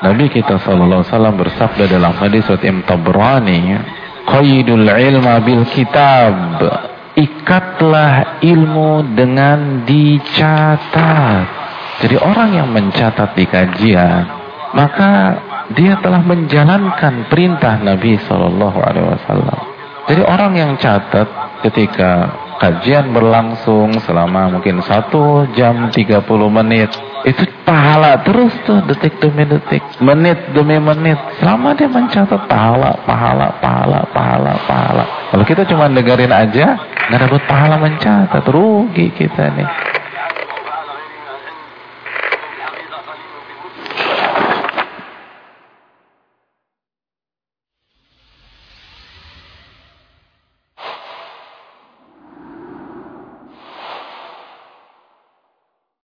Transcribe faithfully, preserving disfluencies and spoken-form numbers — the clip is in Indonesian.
Nabi kita sallallahu alaihi wasallam bersabda dalam hadis riwayat Imam Tabrani, qaidul ilma bil kitab, ikatlah ilmu dengan dicatat. Jadi orang yang mencatat di kajian, maka dia telah menjalankan perintah Nabi sallallahu alaihi wasallam. Jadi orang yang catat ketika kajian berlangsung selama mungkin satu jam tiga puluh menit, itu pahala terus tuh, detik demi detik, menit demi menit. Selama dia mencatat, pahala, pahala, pahala, pahala, pahala. Kalau kita cuma dengerin aja, nggak dapat pahala mencatat, rugi kita nih.